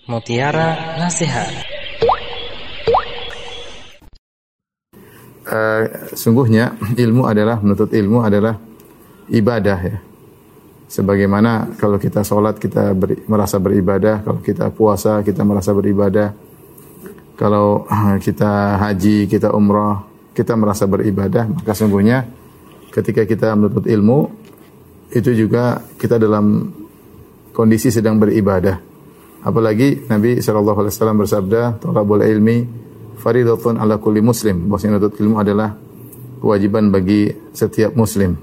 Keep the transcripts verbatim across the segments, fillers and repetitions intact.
Mutiara Nasihat. Uh, sungguhnya ilmu adalah menuntut ilmu adalah ibadah ya. Sebagaimana kalau kita sholat kita ber, merasa beribadah, kalau kita puasa kita merasa beribadah, kalau kita haji, kita umrah, kita merasa beribadah, maka sungguhnya ketika kita menuntut ilmu itu juga kita dalam kondisi sedang beribadah. Apalagi Nabi shallallahu alaihi wasallam bersabda, "Thalabul ilmi faridatun ala kulli muslim." Bahwasanya menuntut ilmu adalah kewajiban bagi setiap muslim.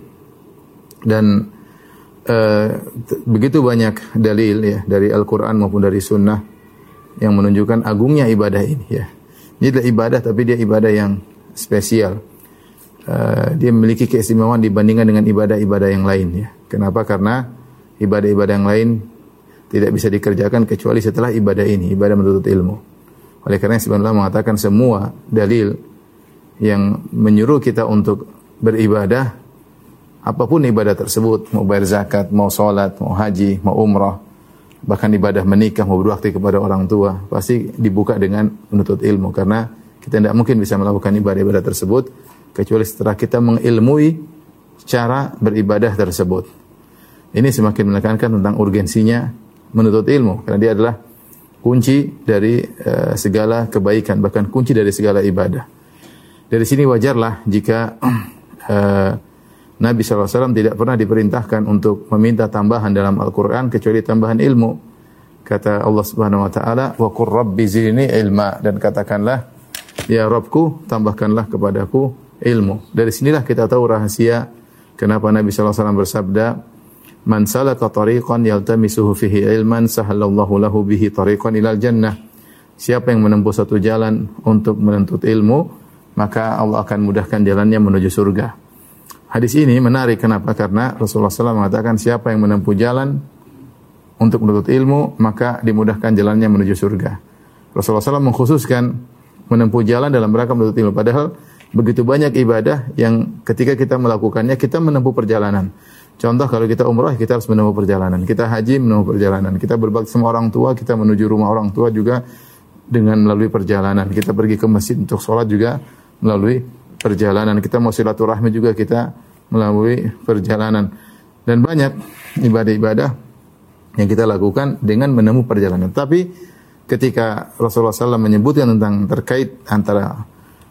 Dan uh, begitu banyak dalil ya dari Al-Qur'an maupun dari sunnah yang menunjukkan agungnya ibadah ini ya. Ini adalah ibadah tapi dia ibadah yang spesial. Uh, dia memiliki keistimewaan dibandingkan dengan ibadah-ibadah yang lain ya. Kenapa? Karena ibadah-ibadah yang lain tidak bisa dikerjakan kecuali setelah ibadah ini, ibadah menuntut ilmu. Oleh karena sebenarnya mengatakan semua dalil yang menyuruh kita untuk beribadah, apapun ibadah tersebut, mau bayar zakat, mau sholat, mau haji, mau umrah, bahkan ibadah menikah, mau berbakti kepada orang tua, pasti dibuka dengan menuntut ilmu. Karena kita tidak mungkin bisa melakukan ibadah-ibadah tersebut kecuali setelah kita mengilmui cara beribadah tersebut. Ini semakin menekankan tentang urgensinya menuntut ilmu, karena dia adalah kunci dari uh, segala kebaikan, bahkan kunci dari segala ibadah. Dari sini wajarlah jika uh, Nabi shallallahu alaihi wasallam tidak pernah diperintahkan untuk meminta tambahan dalam Al-Quran kecuali tambahan ilmu. Kata Allah Subhanahu Wa Taala, "Wa qur rabbi zidni ilma," dan katakanlah, ya Rabbku, tambahkanlah kepadaku ilmu. Dari sinilah kita tahu rahasia kenapa Nabi shallallahu alaihi wasallam bersabda, "Man salaka tariqan yaltamisuhu fihi ilman sahalallahu lahu bihi tariqan ilal jannah." Siapa yang menempuh satu jalan untuk menuntut ilmu, maka Allah akan mudahkan jalannya menuju surga. Hadis ini menarik, kenapa? Karena Rasulullah shallallahu alaihi wasallam mengatakan siapa yang menempuh jalan untuk menuntut ilmu, maka dimudahkan jalannya menuju surga. Rasulullah shallallahu alaihi wasallam mengkhususkan menempuh jalan dalam rangka menuntut ilmu. Padahal begitu banyak ibadah yang ketika kita melakukannya, kita menempuh perjalanan. Contoh kalau kita umrah, kita harus menempuh perjalanan. Kita haji, menempuh perjalanan. Kita berbakti sama orang tua, kita menuju rumah orang tua juga dengan melalui perjalanan. Kita pergi ke masjid untuk sholat juga melalui perjalanan. Kita mau silaturahmi juga kita melalui perjalanan. Dan banyak ibadah-ibadah yang kita lakukan dengan menempuh perjalanan. Tapi ketika Rasulullah shallallahu alaihi wasallam menyebutkan tentang terkait antara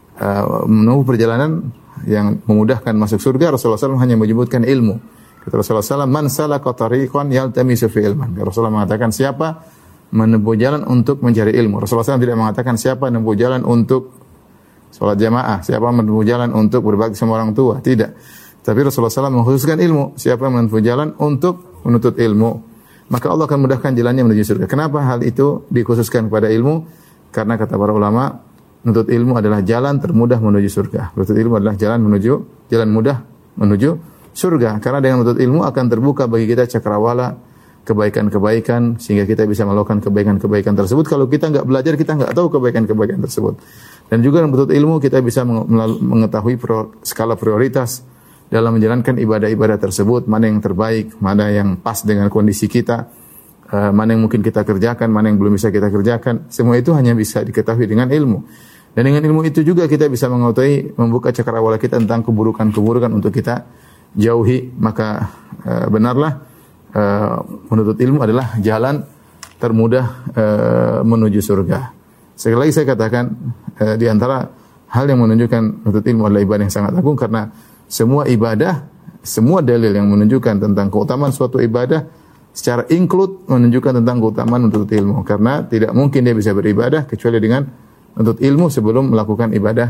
uh, menempuh perjalanan yang memudahkan masuk surga, Rasulullah shallallahu alaihi wasallam hanya menyebutkan ilmu. Kata Rasulullah shallallahu alaihi wasallam, "Man salaka tariqan yaltamisu fi ilman." Rasulullah mengatakan siapa menempuh jalan untuk mencari ilmu. Rasulullah shallallahu alaihi wasallam tidak mengatakan siapa menempuh jalan untuk sholat jamaah, siapa menempuh jalan untuk berbakti sama orang tua. Tidak. Tapi Rasulullah shallallahu alaihi wasallam mengkhususkan ilmu. Siapa menempuh jalan untuk menuntut ilmu, maka Allah akan mudahkan jalannya menuju surga. Kenapa hal itu dikhususkan kepada ilmu? Karena kata para ulama, menuntut ilmu adalah jalan termudah menuju surga. Menuntut ilmu adalah jalan menuju jalan mudah menuju surga, karena dengan menuntut ilmu akan terbuka bagi kita cakrawala kebaikan-kebaikan sehingga kita bisa melakukan kebaikan-kebaikan tersebut. Kalau kita enggak belajar, kita enggak tahu kebaikan-kebaikan tersebut. Dan juga dengan menuntut ilmu kita bisa mengetahui skala prioritas dalam menjalankan ibadah-ibadah tersebut, mana yang terbaik, mana yang pas dengan kondisi kita, mana yang mungkin kita kerjakan, mana yang belum bisa kita kerjakan. Semua itu hanya bisa diketahui dengan ilmu. Dan dengan ilmu itu juga kita bisa mengetahui, membuka cakrawala kita tentang keburukan-keburukan untuk kita jauhi. Maka uh, benarlah uh, menuntut ilmu adalah jalan termudah uh, menuju surga. Sekali lagi saya katakan, uh, di antara hal yang menunjukkan menuntut ilmu adalah ibadah yang sangat agung, karena semua ibadah, semua dalil yang menunjukkan tentang keutamaan suatu ibadah secara include menunjukkan tentang keutamaan menuntut ilmu. Karena tidak mungkin dia bisa beribadah kecuali dengan menuntut ilmu sebelum melakukan ibadah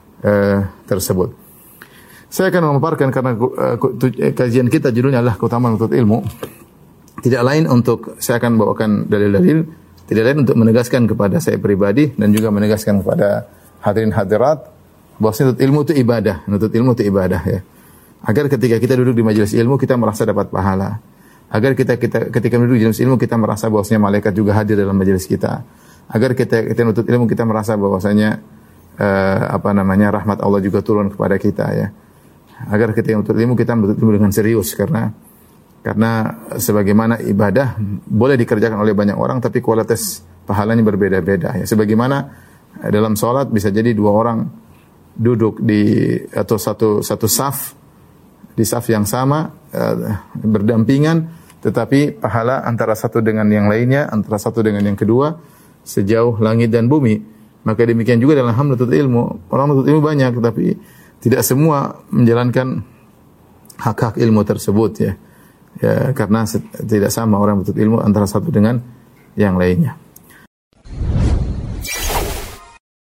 uh, tersebut. Saya akan memaparkan karena uh, kajian kita judulnya adalah keutamaan menuntut ilmu. Tidak lain untuk saya akan bawakan dalil-dalil, tidak lain untuk menegaskan kepada saya pribadi dan juga menegaskan kepada hadirin hadirat bahwa menuntut ilmu itu ibadah, menuntut ilmu itu ibadah ya. Agar ketika kita duduk di majelis ilmu kita merasa dapat pahala. Agar kita kita ketika duduk di majelis ilmu kita merasa bahwasanya malaikat juga hadir dalam majelis kita. Agar kita kita menuntut ilmu kita merasa bahwasanya uh, apa namanya rahmat Allah juga turun kepada kita ya. Agar ketika menuntut ilmu kita menuntut ilmu dengan serius, karena karena sebagaimana ibadah boleh dikerjakan oleh banyak orang tapi kualitas pahalanya berbeda-beda ya. Sebagaimana dalam salat bisa jadi dua orang duduk di atau satu satu saf di saf yang sama uh, berdampingan, tetapi pahala antara satu dengan yang lainnya, antara satu dengan yang kedua sejauh langit dan bumi. Maka demikian juga dalam hal menuntut ilmu. Orang menuntut ilmu banyak, tetapi tidak semua menjalankan hak-hak ilmu tersebut ya. Ya, karena tidak sama orang menuntut ilmu antara satu dengan yang lainnya.